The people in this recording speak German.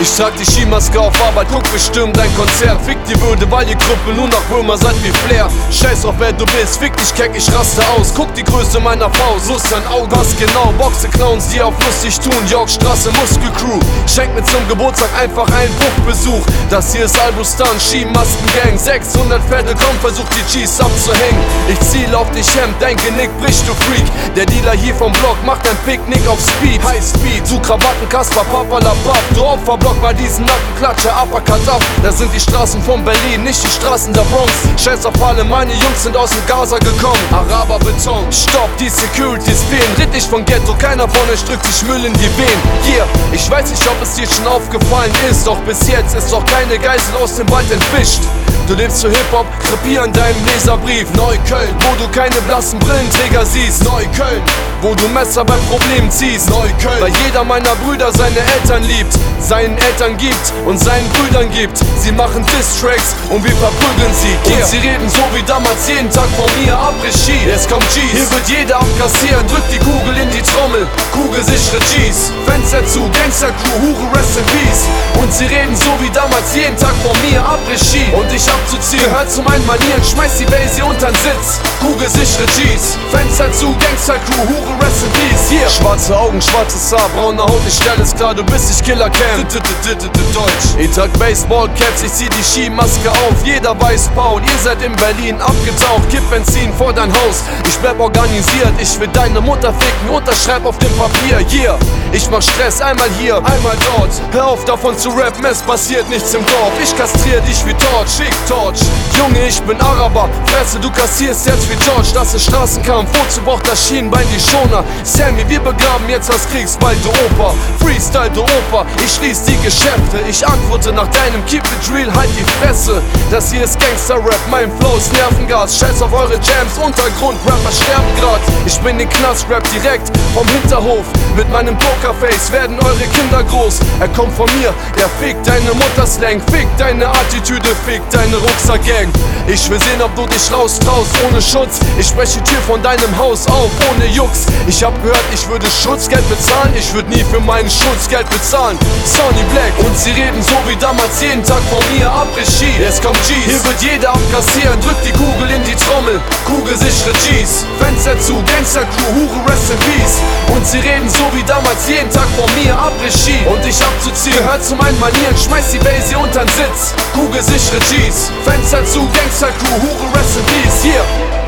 Ich trag die Skimaske auf Arbeit, guck, wir stürmen dein Konzert. Fick die Würde, weil die Gruppe nur noch Römer seid wie Flair. Scheiß auf wer du bist, fick dich keck, ich raste aus. Guck die Größe meiner Faust, Lust an Augen. Was genau, Boxe Clowns, die auf lustig tun. Yorkstraße, Muskelcrew, schenk mir zum Geburtstag einfach einen Puffbesuch. Das hier ist Albustan, Skimasken-Gang. 600 Pferde, komm, versuch die G's abzuhängen. Ich ziel auf dich Hemd, dein Genick bricht, du Freak. Der Dealer hier vom Block macht ein Picknick auf Speed. High Speed, du Krawatten, Kasper, Papalapap. Du Opferblock, mal diesen Nackenklatscher, Uppercut ab. Das sind die Straßen von Berlin, nicht die Straßen der Bronx. Scheiß auf alle, meine Jungs sind aus dem Gaza gekommen. Araber Beton, stopp, die Securities fehlen. Ritt dich von Ghetto, keiner von euch drückt sich Müll in die Venen. Hier, ich weiß nicht, ob es dir schon aufgefallen ist, doch bis jetzt ist doch keine Geisel aus dem Wald entwischt. Du lebst zu Hip-Hop, krepier an deinem Leserbrief. Neukölln, wo du keine blassen Brillenträger siehst. Neukölln, wo du Messer beim Problem ziehst. Neukölln, weil jeder meiner Brüder seine Eltern liebt, seinen Eltern gibt und seinen Brüdern gibt. Sie machen Diss-Tracks und wir verprügeln sie. Und sie reden so wie damals jeden Tag von mir. Après-Ski, es kommt G's. Hier wird jeder abkassieren, drückt die Kugel in die Trommel. Kugelsichere G's, Fenster zu, Gangster-Crew, Hure, rest in peace. Und sie reden so wie damals jeden Tag von mir. Après-Ski und ich abzuziehen gehört zu meinen Manieren. Schmeiß die Base hier untern Sitz. Kugelsichere G's, Fenster zu, Gangster-Crew, Hure, rest in peace. Hier, schwarze Augen, schwarzes Haar, braune Haut, ich stell es klar, du bist nicht Killer-Cam. Deutsch. Ich trag Baseball-Caps, ich zieh die Skimaske auf. Jeder weiß Paul, ihr seid in Berlin abgetaucht. Kipp Benzin vor dein Haus, ich bleib organisiert. Ich will deine Mutter ficken, unterschreib auf dem Papier. Yeah, ich mach Stress, einmal hier, einmal dort. Hör auf davon zu rappen, es passiert nichts im Dorf. Ich kastrier dich wie Torch, schick Torch. Junge, ich bin Araber, Fresse, du kassierst jetzt wie George. Das ist Straßenkampf, wozu braucht das Schienenbein die Schoner? Sammy, wir begraben jetzt das Kriegsbeil, du Opa. Freestyle, du Opa, ich schließ die Geschäfte. Ich antworte nach deinem Keep it real, halt die Fresse. Das hier ist Gangster-Rap, mein Flow ist Nervengas. Scheiß auf eure Jams, Untergrund, Rapper sterben grad. Ich bin den Knast-Rap direkt vom Hinterhof. Mit meinem Pokerface werden eure Kinder groß. Er kommt von mir, der fickt deine Mutter-Slang. Fickt deine Attitüde, fickt deine Rucksack-Gang. Ich will sehen, ob du dich raustraust ohne Schutz. Ich spreche die Tür von deinem Haus auf, ohne Jux. Ich hab gehört, ich würde Schutzgeld bezahlen. Ich würde nie für meinen Schutzgeld bezahlen. Sonny Black, und sie reden so wie damals jeden Tag von mir. Après-Ski, es kommt G's. Hier wird jeder abkassieren, drückt die Kugel in die Trommel. Kugelsichere G's, Fenster zu, Gangster-Crew, Hure, rest in peace. Und sie reden so wie damals jeden Tag von mir. Après-Ski, und ich abzuziehen gehört zu meinen Manieren. Schmeiß die Base hier untern Sitz. Kugelsichere G's, Fenster zu, Gangster-Crew, Hure, rest in peace. Hier.